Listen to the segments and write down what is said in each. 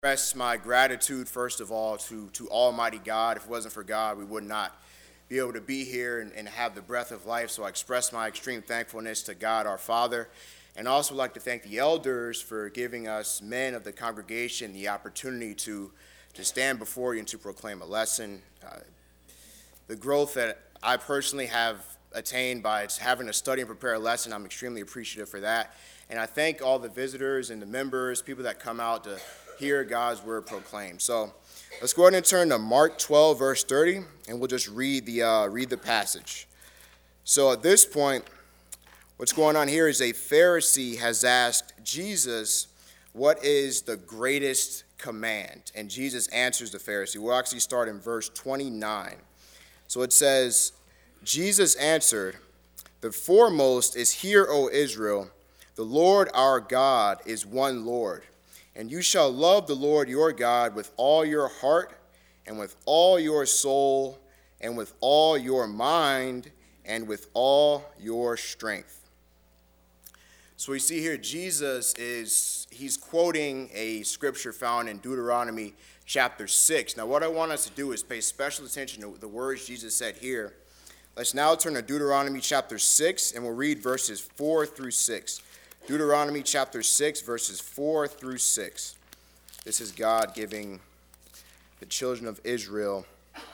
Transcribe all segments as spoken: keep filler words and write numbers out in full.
Express my gratitude, first of all, to, to Almighty God. If it wasn't for God, we would not be able to be here and, and have the breath of life. So I express my extreme thankfulness to God, our Father. And also like to thank the elders for giving us men of the congregation the opportunity to, to stand before you and to proclaim a lesson. Uh, the growth that I personally have attained by having to study and prepare a lesson, I'm extremely appreciative for that. And I thank all the visitors and the members, people that come out to hear God's word proclaimed. So let's go ahead and turn to Mark twelve, verse thirty, and we'll just read the uh, read the passage. So at this point, what's going on here is a Pharisee has asked Jesus, what is the greatest command? And Jesus answers the Pharisee. We'll actually start in verse twenty-nine. So it says, Jesus answered, the foremost is, hear, O Israel, the Lord our God is one Lord. And you shall love the Lord your God with all your heart and with all your soul and with all your mind and with all your strength. So we see here Jesus is, he's quoting a scripture found in Deuteronomy chapter six. Now what I want us to do is pay special attention to the words Jesus said here. Let's now turn to Deuteronomy chapter six and we'll read verses four through six. Deuteronomy chapter six, verses four through six. This is God giving the children of Israel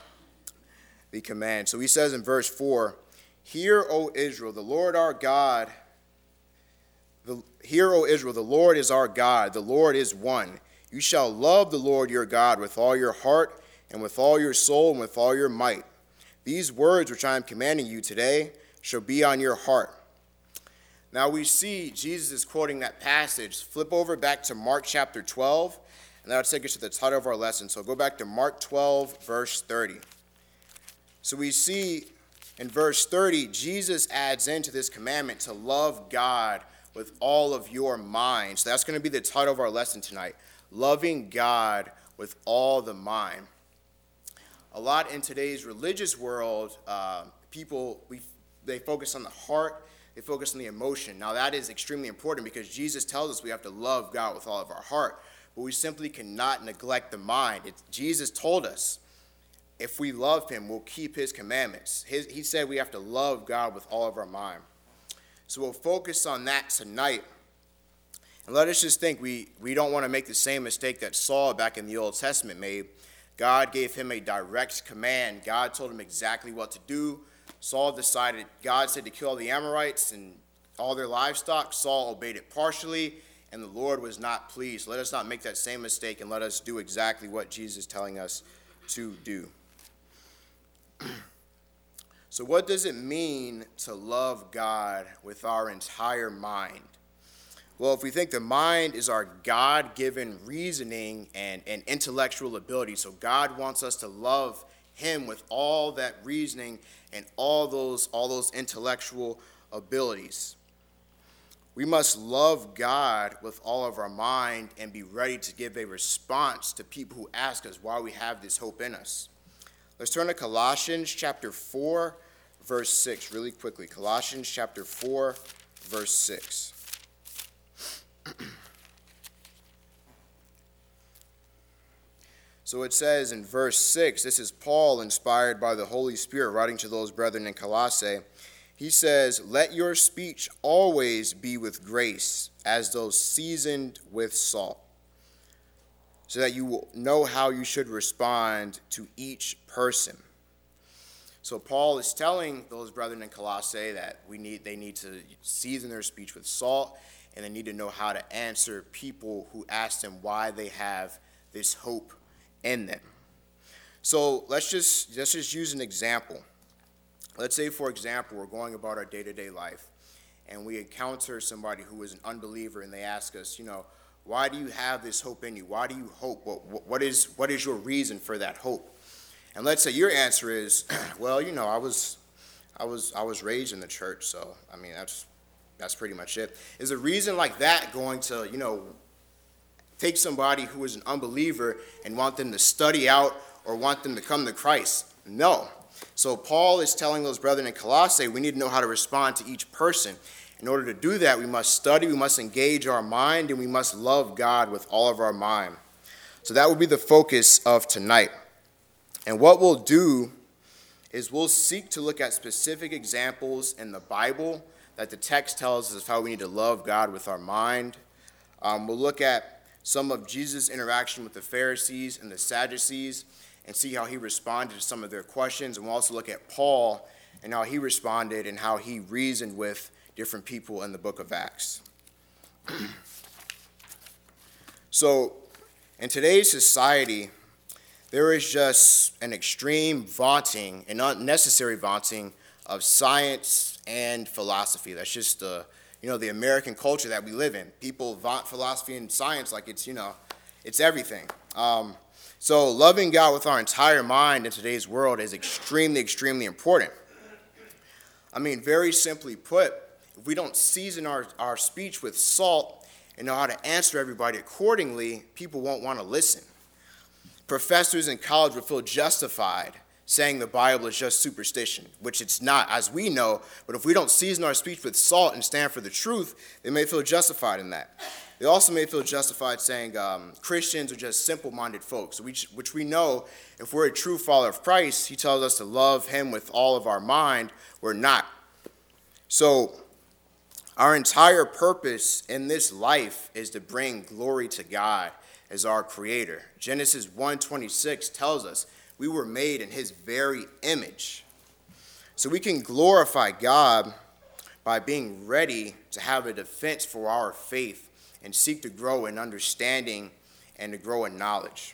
the command. So he says in verse four, Hear, O Israel, the Lord our God, the, Hear, O Israel, the Lord is our God, the Lord is one. You shall love the Lord your God with all your heart and with all your soul and with all your might. These words which I am commanding you today shall be on your heart. Now we see Jesus is quoting that passage. Flip over back to Mark chapter twelve, and that'll take us to the title of our lesson. So go back to Mark twelve, verse thirty. So we see in verse thirty, Jesus adds into this commandment to love God with all of your mind. So that's going to be the title of our lesson tonight, loving God with all the mind. A lot in today's religious world, uh, people, we they focus on the heart. They focus on the emotion. Now that is extremely important because Jesus tells us we have to love God with all of our heart, but we simply cannot neglect the mind. It's, Jesus told us if we love him, we'll keep his commandments. His, he said we have to love God with all of our mind. So we'll focus on that tonight. And let us just think we, we don't want to make the same mistake that Saul back in the Old Testament made. God gave him a direct command. God told him exactly what to do. Saul decided, God said to kill all the Amorites and all their livestock. Saul obeyed it partially, and the Lord was not pleased. Let us not make that same mistake, and let us do exactly what Jesus is telling us to do. So what does it mean to love God with our entire mind? Well, if we think the mind is our God-given reasoning and, and intellectual ability, so God wants us to love him with all that reasoning and all those all those intellectual abilities. We must love God with all of our mind and be ready to give a response to people who ask us why we have this hope in us. Let's turn to Colossians chapter four, verse six, really quickly. Colossians chapter four, verse six. So it says in verse six, this is Paul inspired by the Holy Spirit writing to those brethren in Colossae. He says, let your speech always be with grace, as though seasoned with salt, so that you will know how you should respond to each person. So Paul is telling those brethren in Colossae that we need they need to season their speech with salt, and they need to know how to answer people who ask them why they have this hope in them. So let's just let's just use an example. Let's say, for example, we're going about our day-to-day life, and we encounter somebody who is an unbeliever, and they ask us, you know, why do you have this hope in you? Why do you hope? What, what is what is your reason for that hope? And let's say your answer is, well, you know, I was I was I was raised in the church, so I mean that's that's pretty much it. Is a reason like that going to, you know, take somebody who is an unbeliever and want them to study out or want them to come to Christ? No. So Paul is telling those brethren in Colossae we need to know how to respond to each person. In order to do that, we must study, we must engage our mind, and we must love God with all of our mind. So that will be the focus of tonight. And what we'll do is we'll seek to look at specific examples in the Bible that the text tells us how we need to love God with our mind. Um, we'll look at some of Jesus' interaction with the Pharisees and the Sadducees and see how he responded to some of their questions. And we'll also look at Paul and how he responded and how he reasoned with different people in the book of Acts. So, in today's society, there is just an extreme vaunting, an unnecessary vaunting of science and philosophy. That's just the, you know, the American culture that we live in. People vaunt philosophy and science like it's, you know, it's everything. Um, so loving God with our entire mind in today's world is extremely, extremely important. I mean, very simply put, if we don't season our, our speech with salt and know how to answer everybody accordingly, people won't want to listen. Professors in college would feel justified saying the Bible is just superstition, which it's not, as we know. But if we don't season our speech with salt and stand for the truth, they may feel justified in that. They also may feel justified saying um, Christians are just simple-minded folks, which, which we know if we're a true follower of Christ, he tells us to love him with all of our mind. We're not. So our entire purpose in this life is to bring glory to God as our creator. Genesis one twenty-six tells us we were made in his very image. So we can glorify God by being ready to have a defense for our faith and seek to grow in understanding and to grow in knowledge.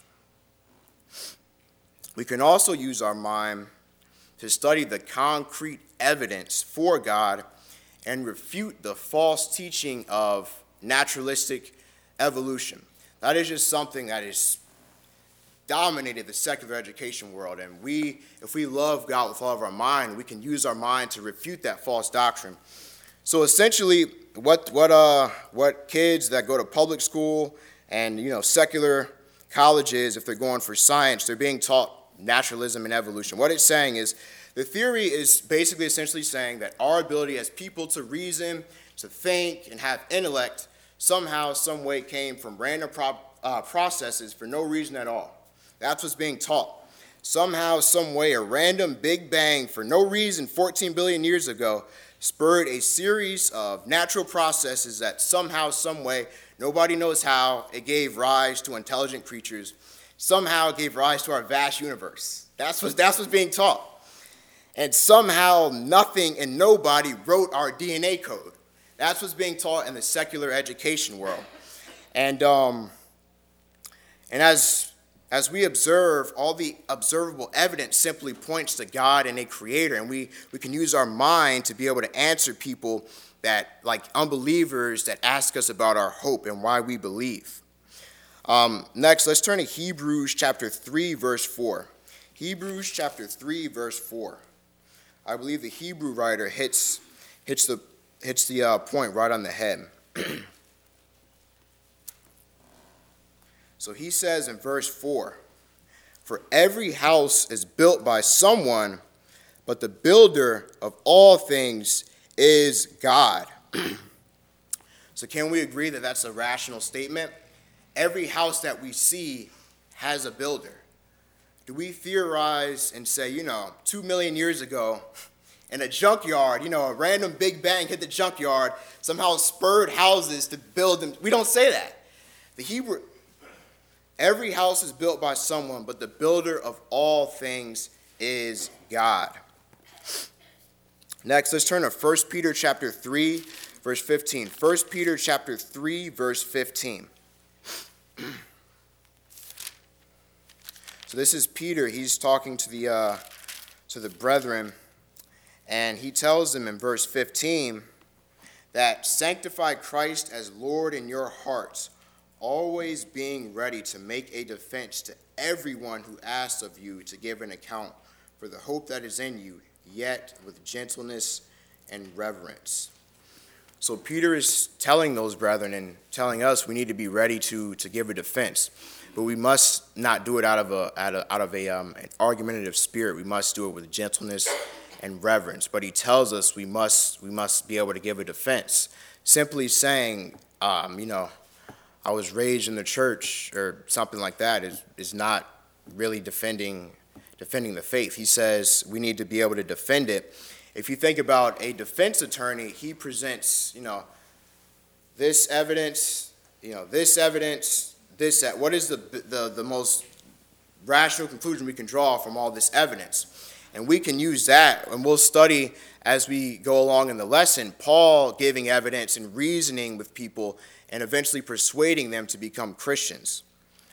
We can also use our mind to study the concrete evidence for God and refute the false teaching of naturalistic evolution. That is just something that has dominated the secular education world. And we, if we love God with all of our mind, we can use our mind to refute that false doctrine. So essentially, what what uh what kids that go to public school and you know secular colleges, if they're going for science, they're being taught naturalism and evolution. What it's saying is the theory is basically essentially saying that our ability as people to reason, to think, and have intellect somehow, some way came from random pro- uh, processes for no reason at all. That's what's being taught. Somehow, some way, a random Big Bang for no reason fourteen billion years ago spurred a series of natural processes that somehow, some way, nobody knows how, it gave rise to intelligent creatures. Somehow it gave rise to our vast universe. That's what, that's what's being taught. And somehow nothing and nobody wrote our D N A code. That's what's being taught in the secular education world. And um, and as as we observe, all the observable evidence simply points to God and a creator, and we, we can use our mind to be able to answer people that, like unbelievers, that ask us about our hope and why we believe. Um, next, let's turn to Hebrews chapter three, verse four. Hebrews chapter three, verse four. I believe the Hebrew writer hits hits the hits the uh, point right on the head. So he says in verse four, "For every house is built by someone, but the builder of all things is God." So can we agree that that's a rational statement? Every house that we see has a builder. Do we theorize and say, you know, two million years ago, in a junkyard, you know, a random Big Bang hit the junkyard, somehow spurred houses to build them? We don't say that. The Hebrew, every house is built by someone, but the builder of all things is God. Next, let's turn to First Peter chapter three, verse fifteen. First Peter chapter three, verse fifteen. So this is Peter. He's talking to the uh, to the brethren, and he tells them in verse fifteen that sanctify Christ as Lord in your hearts, always being ready to make a defense to everyone who asks of you to give an account for the hope that is in you, yet with gentleness and reverence. So Peter is telling those brethren and telling us we need to be ready to, to give a defense. But we must not do it out of a out of, out of a um, an argumentative spirit. We must do it with gentleness and reverence. But he tells us we must we must be able to give a defense. Simply saying, um, you know, I was raised in the church or something like that is, is not really defending defending the faith. He says we need to be able to defend it. If you think about a defense attorney, he presents, you know, this evidence, you know, this evidence, this, that. What is the, the, the most rational conclusion we can draw from all this evidence? And we can use that, and we'll study as we go along in the lesson, Paul giving evidence and reasoning with people and eventually persuading them to become Christians.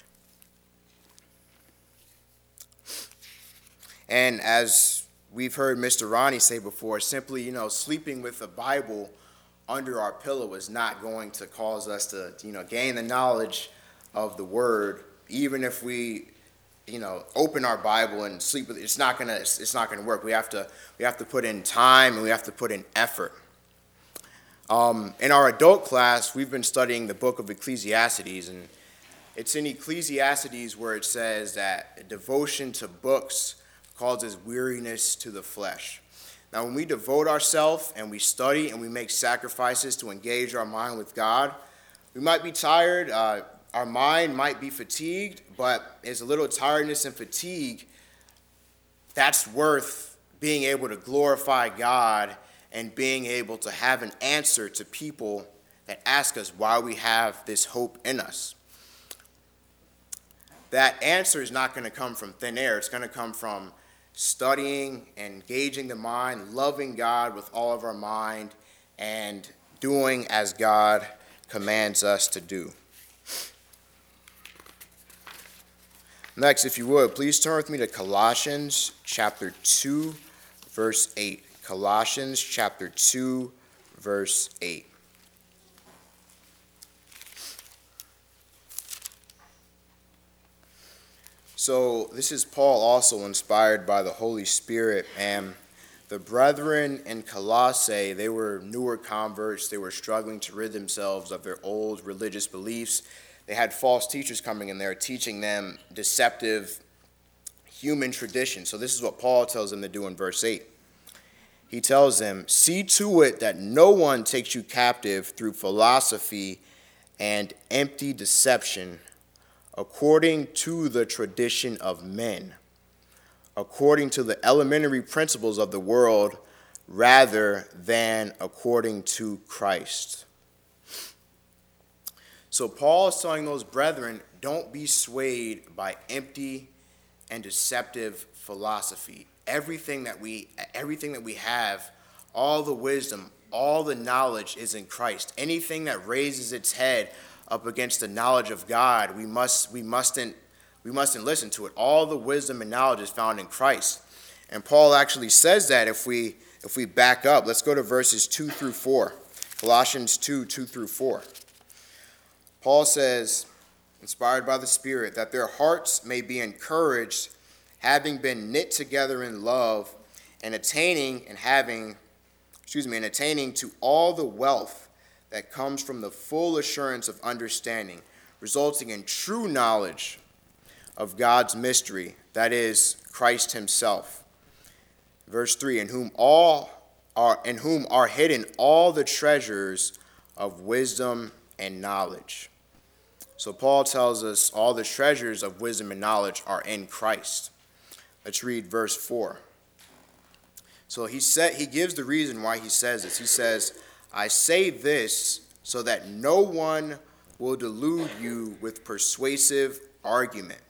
And as we've heard Mister Ronnie say before, simply, you know, sleeping with the Bible under our pillow is not going to cause us to, you know, gain the knowledge of the Word. Even if we, you know, open our Bible and sleep with it, it's not gonna, it's, it's not gonna work. We have to, we have to put in time and we have to put in effort. Um, in our adult class, we've been studying the book of Ecclesiastes, and it's in Ecclesiastes where it says that devotion to books causes weariness to the flesh. Now, when we devote ourselves and we study and we make sacrifices to engage our mind with God, we might be tired, uh, our mind might be fatigued, but it's a little tiredness and fatigue that's worth being able to glorify God and being able to have an answer to people that ask us why we have this hope in us. That answer is not going to come from thin air. It's going to come from studying, engaging the mind, loving God with all of our mind, and doing as God commands us to do. Next, if you would, please turn with me to Colossians chapter two, verse eight. Colossians chapter two, verse eight. So this is Paul, also inspired by the Holy Spirit, and the brethren in Colossae, they were newer converts. They were struggling to rid themselves of their old religious beliefs. They had false teachers coming in there teaching them deceptive human traditions. So this is what Paul tells them to do in verse eight. He tells them, "See to it that no one takes you captive through philosophy and empty deception, according to the tradition of men, according to the elementary principles of the world, rather than according to Christ." So Paul is telling those brethren, don't be swayed by empty and deceptive philosophy. Everything that we, everything that we have, all the wisdom, all the knowledge is in Christ. Anything that raises its head up against the knowledge of God, we must, we mustn't, we mustn't listen to it. All the wisdom and knowledge is found in Christ. And Paul actually says that if we, if we back up. Let's go to verses two through four. Colossians two, two through four. Paul says, inspired by the Spirit, that their hearts may be encouraged, having been knit together in love, and attaining and having, excuse me, and attaining to all the wealth that comes from the full assurance of understanding, resulting in true knowledge of God's mystery, that is, Christ himself. Verse three, in whom all are in whom are hidden all the treasures of wisdom and knowledge. So Paul tells us all the treasures of wisdom and knowledge are in Christ. Let's read verse four. So he said, he gives the reason why he says this. He says, "I say this so that no one will delude you with persuasive argument."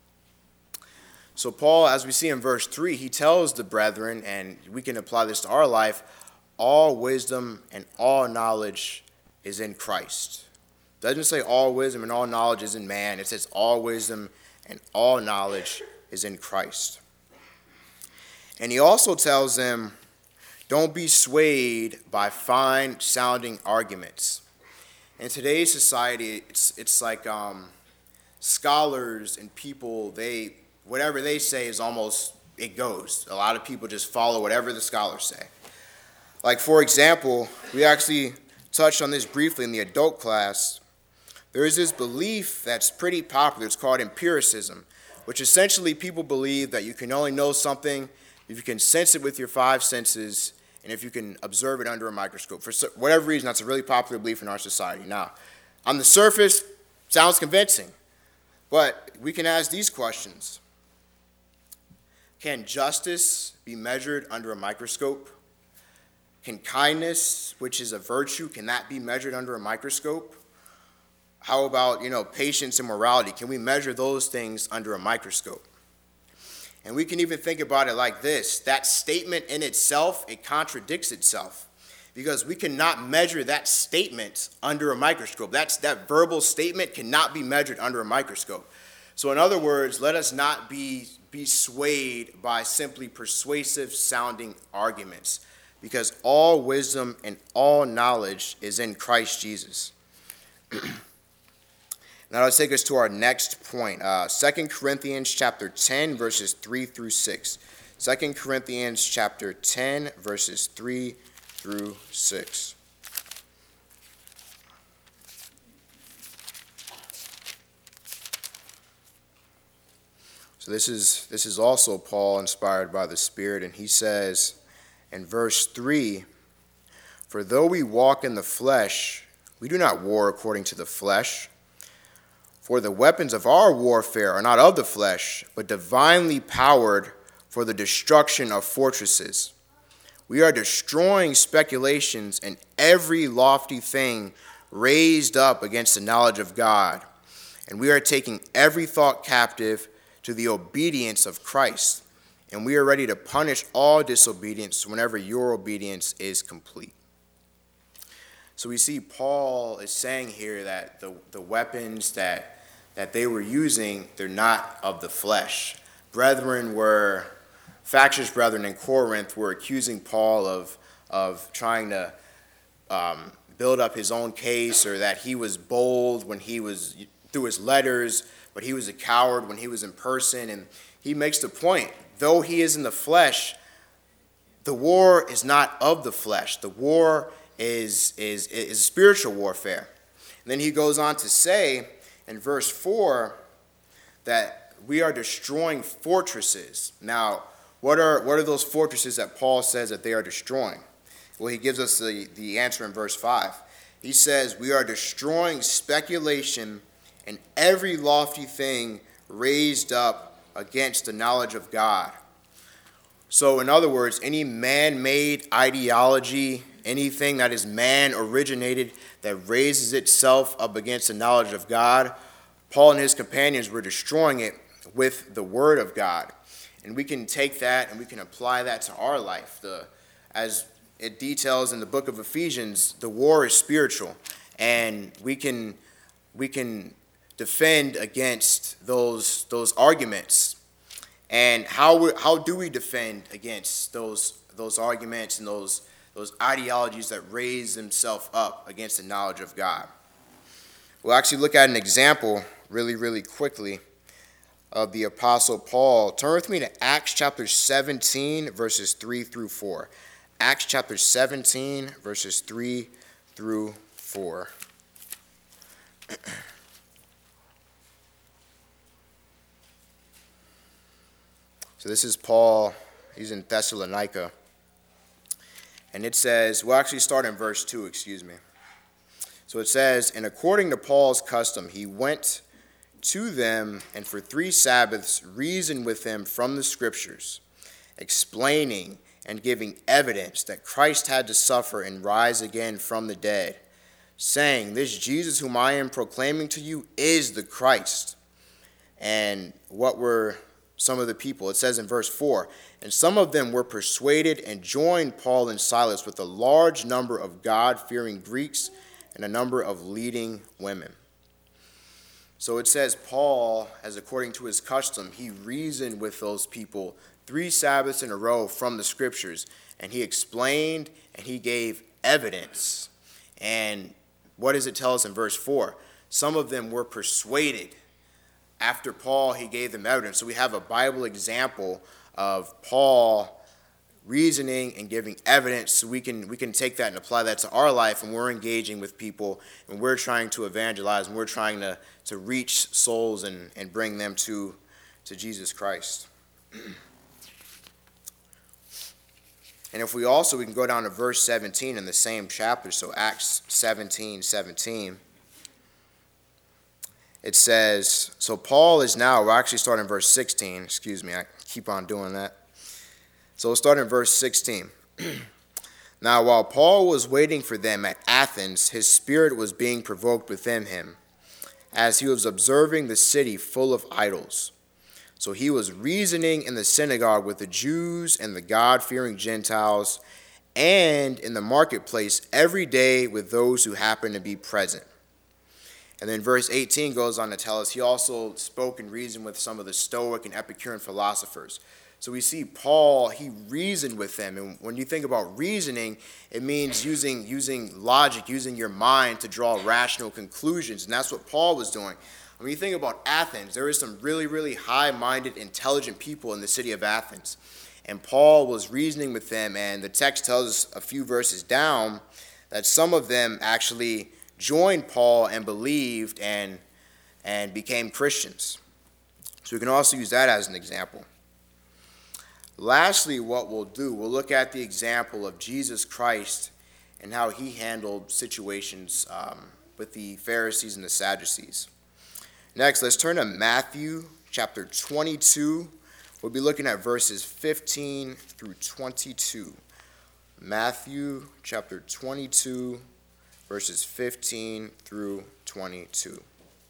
So Paul, as we see in verse three, he tells the brethren, and we can apply this to our life, all wisdom and all knowledge is in Christ. It doesn't say all wisdom and all knowledge is in man. It says all wisdom and all knowledge is in Christ. And he also tells them, don't be swayed by fine-sounding arguments. In today's society, it's it's like um, scholars and people, they whatever they say is almost, it goes. A lot of people just follow whatever the scholars say. Like, for example, we actually touched on this briefly in the adult class. There is this belief that's pretty popular. It's called empiricism, which essentially people believe that you can only know something if you can sense it with your five senses and if you can observe it under a microscope. For whatever reason, that's a really popular belief in our society. Now, on the surface, Sounds convincing. But we can ask these questions. Can justice be measured under a microscope? Can kindness, which is a virtue, can that be measured under a microscope? How about, you know, patience and morality? Can we measure those things under a microscope? And we can even think about it like this. That statement in itself, it contradicts itself. Because we cannot measure that statement under a microscope. That's, that verbal statement cannot be measured under a microscope. So in other words, let us not be, be swayed by simply persuasive sounding arguments. Because all wisdom and all knowledge is in Christ Jesus. Now let's take us to our next point. Uh, Second Corinthians chapter ten, verses three through six. Second Corinthians chapter ten, verses three through six. So this is this is also Paul inspired by the Spirit, and he says in verse three, "For though we walk in the flesh, we do not war according to the flesh. For the weapons of our warfare are not of the flesh, but divinely powered for the destruction of fortresses. We are destroying speculations and every lofty thing raised up against the knowledge of God. And we are taking every thought captive to the obedience of Christ. And we are ready to punish all disobedience whenever your obedience is complete." So we see Paul is saying here that the, the weapons that, that they were using, they're not of the flesh. Brethren were, factious brethren in Corinth were accusing Paul of, of trying to um, build up his own case, or that he was bold when he was through his letters, but he was a coward when he was in person. And he makes the point, though he is in the flesh, the war is not of the flesh. The war is, is, is spiritual warfare. And then he goes on to say in verse four that we are destroying fortresses. Now, what are, what are those fortresses that Paul says that they are destroying? Well, he gives us the, the answer in verse five. He says, "We are destroying speculation and every lofty thing raised up against the knowledge of God." So in other words, any man-made ideology, anything that is man-originated that raises itself up against the knowledge of God, Paul and his companions were destroying it with the word of God. And we can take that and we can apply that to our life. The, as it details in the book of Ephesians, the war is spiritual, and we can we can defend against those those arguments. And how we, how do we defend against those those arguments and those those ideologies that raise themselves up against the knowledge of God? We'll actually look at an example really, really quickly of the Apostle Paul. Turn with me to Acts chapter seventeen, verses three through four. Acts chapter seventeen, verses three through four. So this is Paul. He's in Thessalonica. And it says, we'll actually start in verse two, excuse me. So it says, "And according to Paul's custom, he went to them and for three Sabbaths reasoned with them from the Scriptures, explaining and giving evidence that Christ had to suffer and rise again from the dead, saying, 'This Jesus whom I am proclaiming to you is the Christ.' And what were some of the people? It says in verse four, "And some of them were persuaded and joined Paul and Silas with a large number of God-fearing Greeks and a number of leading women." So it says Paul, as according to his custom, he reasoned with those people three Sabbaths in a row from the Scriptures, and he explained and he gave evidence. And what does it tell us in verse four? Some of them were persuaded. After Paul, he gave them evidence. So we have a Bible example of Paul reasoning and giving evidence, so we can we can take that and apply that to our life when we're engaging with people and we're trying to evangelize and we're trying to, to reach souls and, and bring them to, to Jesus Christ. And if we also, we can go down to verse seventeen in the same chapter, so Acts seventeen, seventeen. it says, so Paul is now, we're actually starting in verse sixteen. Excuse me, I keep on doing that. So we'll start in verse sixteen. Now, while Paul was waiting for them at Athens, his spirit was being provoked within him, as he was observing the city full of idols. So he was reasoning in the synagogue with the Jews and the God-fearing Gentiles, and in the marketplace every day with those who happened to be present. And then verse eighteen goes on to tell us he also spoke and reasoned with some of the Stoic and Epicurean philosophers. So we see Paul, he reasoned with them. And when you think about reasoning, it means using, using logic, using your mind to draw rational conclusions. And that's what Paul was doing. When you think about Athens, there is some really, really high-minded, intelligent people in the city of Athens. And Paul was reasoning with them, and the text tells us a few verses down that some of them actually joined Paul and believed and, and became Christians. So we can also use that as an example. Lastly, what we'll do, we'll look at the example of Jesus Christ and how he handled situations um, with the Pharisees and the Sadducees. Next, let's turn to Matthew chapter twenty-two. We'll be looking at verses fifteen through twenty-two. Matthew chapter twenty-two, verses fifteen through twenty-two.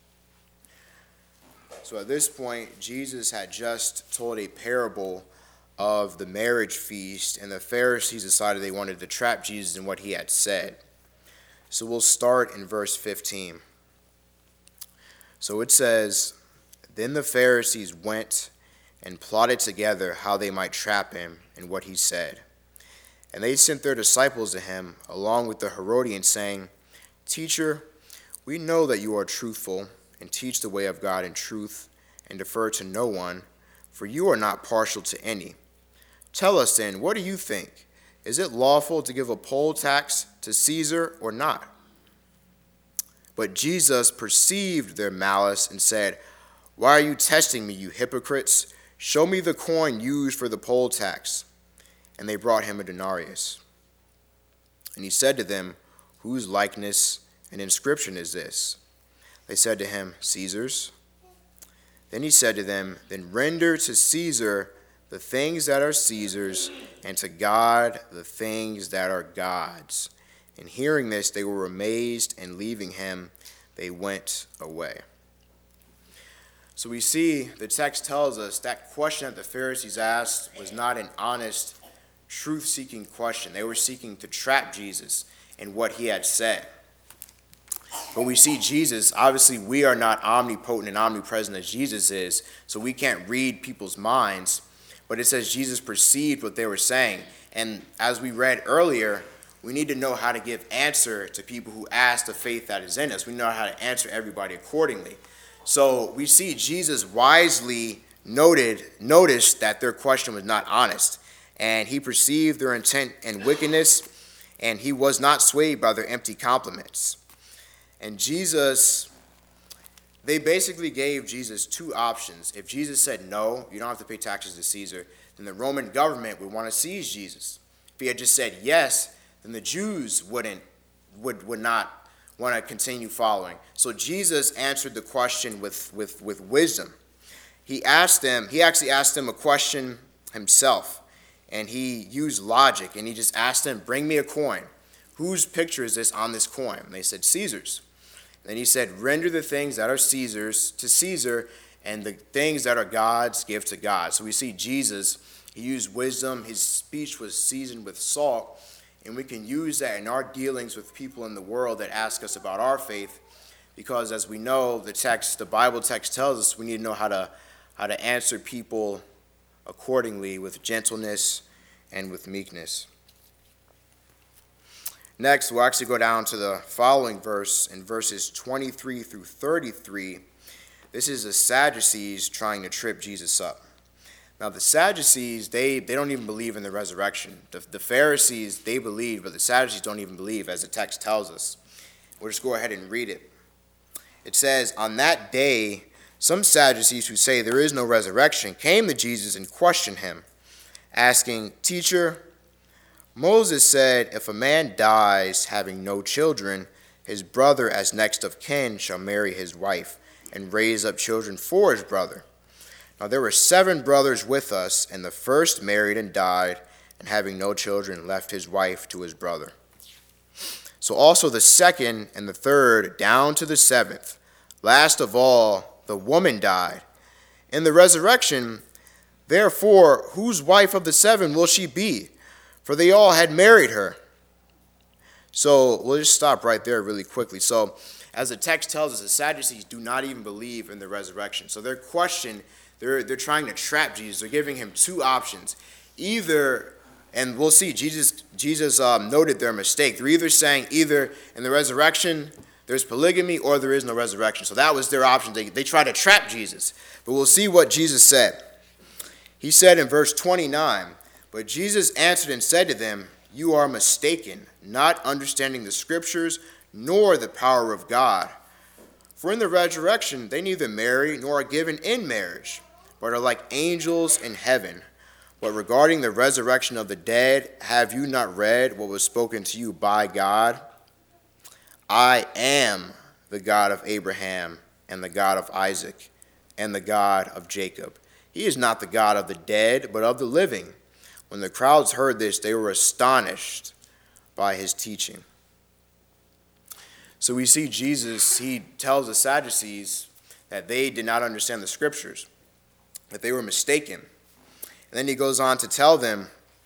So at this point, Jesus had just told a parable of the marriage feast, and the Pharisees decided they wanted to trap Jesus in what he had said. So we'll start in verse fifteen. So it says, "Then the Pharisees went and plotted together how they might trap him in what he said. And they sent their disciples to him, along with the Herodians, saying, 'Teacher, we know that you are truthful and teach the way of God in truth and defer to no one, for you are not partial to any. Tell us then, what do you think? Is it lawful to give a poll tax to Caesar or not?' But Jesus perceived their malice and said, 'Why are you testing me, you hypocrites? Show me the coin used for the poll tax.' And they brought him a denarius. And he said to them, 'Whose likeness and inscription is this?' They said to him, 'Caesar's.' Then he said to them, 'Then render to Caesar the things that are Caesar's, and to God the things that are God's.' And hearing this, they were amazed, and leaving him, they went away." So we see the text tells us that question that the Pharisees asked was not an honest, truth-seeking question. They were seeking to trap Jesus in what he had said. When we see Jesus, obviously we are not omnipotent and omnipresent as Jesus is, so we can't read people's minds. But it says Jesus perceived what they were saying. And as we read earlier, we need to know how to give answer to people who ask the faith that is in us. We know how to answer everybody accordingly. So we see Jesus wisely noted, noticed that their question was not honest. And he perceived their intent and wickedness, and he was not swayed by their empty compliments. And Jesus, they basically gave Jesus two options. If Jesus said, "No, you don't have to pay taxes to Caesar," then the Roman government would want to seize Jesus. If he had just said yes, then the Jews wouldn't, would, would not want to continue following. So Jesus answered the question with, with, with wisdom. He asked them, he actually asked them a question himself, and he used logic, and he just asked them, "Bring me a coin. Whose picture is this on this coin?" And they said, "Caesar's." Then he said, "Render the things that are Caesar's to Caesar, and the things that are God's give to God." So we see Jesus, he used wisdom. His speech was seasoned with salt, and we can use that in our dealings with people in the world that ask us about our faith, because as we know, the text, the Bible text tells us we need to know how to how to answer people accordingly with gentleness and with meekness. Next, we'll actually go down to the following verse in verses twenty-three through thirty-three. This is the Sadducees trying to trip Jesus up. Now, the Sadducees, they, they don't even believe in the resurrection. The, the Pharisees, they believe, but the Sadducees don't even believe, as the text tells us. We'll just go ahead and read it. It says, "On that day, some Sadducees who say there is no resurrection came to Jesus and questioned him, asking, 'Teacher, Moses said, if a man dies having no children, his brother as next of kin shall marry his wife, and raise up children for his brother. Now there were seven brothers with us, and the first married and died, and having no children left his wife to his brother. So also the second and the third, down to the seventh. Last of all, the woman died. In the resurrection, therefore, whose wife of the seven will she be? For they all had married her. So we'll just stop right there really quickly. So as the text tells us, the Sadducees do not even believe in the resurrection. So their question, they're, they're trying to trap Jesus. They're giving him two options. Either, and we'll see, Jesus, Jesus um, noted their mistake. They're either saying either in the resurrection there's polygamy or there is no resurrection. So that was their option. They, they tried to trap Jesus. But we'll see what Jesus said. He said in verse twenty-nine, but Jesus answered and said to them, you are mistaken, not understanding the scriptures nor the power of God. For in the resurrection they neither marry nor are given in marriage, but are like angels in heaven. But regarding the resurrection of the dead, have you not read what was spoken to you by God? I am the God of Abraham and the God of Isaac and the God of Jacob. He is not the God of the dead, but of the living. When the crowds heard this, they were astonished by his teaching. So we see Jesus, he tells the Sadducees that they did not understand the scriptures, that they were mistaken. And then he goes on to tell them,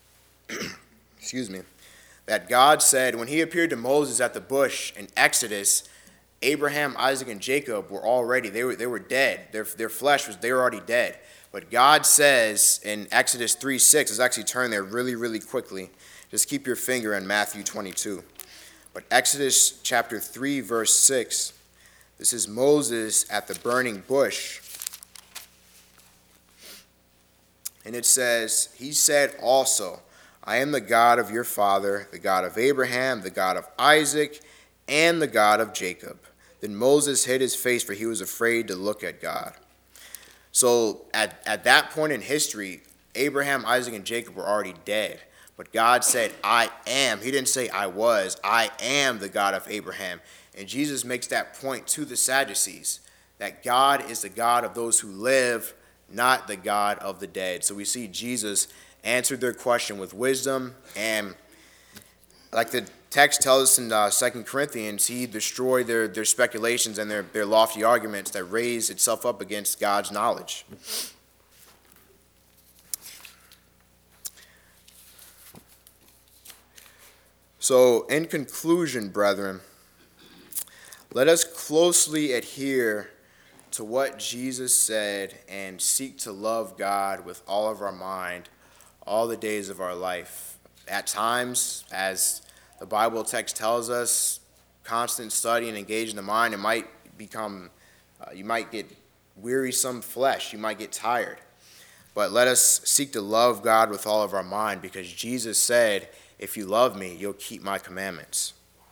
excuse me, that God said when he appeared to Moses at the bush in Exodus, Abraham, Isaac, and Jacob were already, they were, they were dead. Their, their flesh was, they were already dead. But God says in Exodus three six, let's actually turn there really, really quickly. Just keep your finger in Matthew twenty-two. But Exodus chapter three, verse six, this is Moses at the burning bush. And it says, he said also, I am the God of your father, the God of Abraham, the God of Isaac, and the God of Jacob. Then Moses hid his face, for he was afraid to look at God. So at, at that point in history, Abraham, Isaac, and Jacob were already dead. But God said, I am. He didn't say I was. I am the God of Abraham. And Jesus makes that point to the Sadducees, that God is the God of those who live, not the God of the dead. So we see Jesus answered their question with wisdom, and like the text tells us in uh, Second Corinthians, he destroyed their, their speculations and their, their lofty arguments that raised itself up against God's knowledge. So in conclusion, brethren, let us closely adhere to what Jesus said and seek to love God with all of our mind all the days of our life. At times, as the Bible text tells us, constant study and engage in the mind, it might become, uh, you might get wearisome flesh, you might get tired. But let us seek to love God with all of our mind, because Jesus said, if you love me, you'll keep my commandments.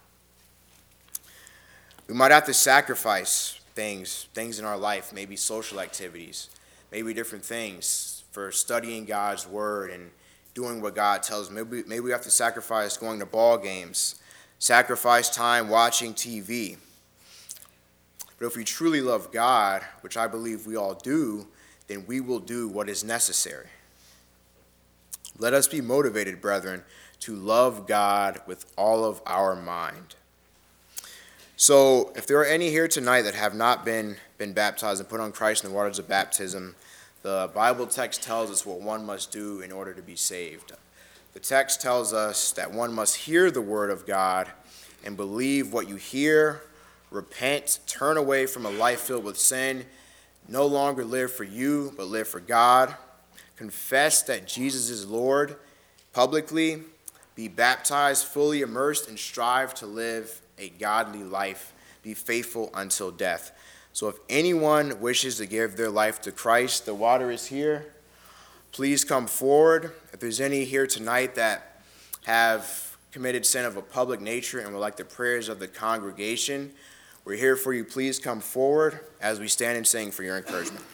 We might have to sacrifice things, things in our life, maybe social activities, maybe different things for studying God's word and doing what God tells us. Maybe, maybe we have to sacrifice going to ball games, sacrifice time watching T V. But if we truly love God, which I believe we all do, then we will do what is necessary. Let us be motivated, brethren, to love God with all of our mind. So if there are any here tonight that have not been, been baptized and put on Christ in the waters of baptism, the Bible text tells us what one must do in order to be saved. The text tells us that one must hear the word of God and believe what you hear, repent, turn away from a life filled with sin, no longer live for you, but live for God, confess that Jesus is Lord publicly, be baptized, fully immersed, and strive to live a godly life, be faithful until death. So if anyone wishes to give their life to Christ, the water is here. Please come forward. If there's any here tonight that have committed sin of a public nature and would like the prayers of the congregation, we're here for you. Please come forward as we stand and sing for your encouragement.